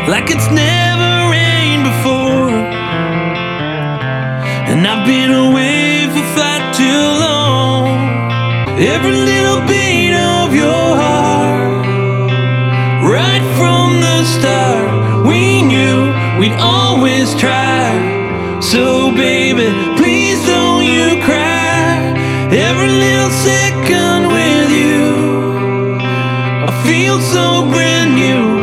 like it's never rained before. And I've been away for far too long. Every little beat of your heart, right from the start, we knew we'd always try. So baby, please don't you cry. Every little second with you, I feel so brand new.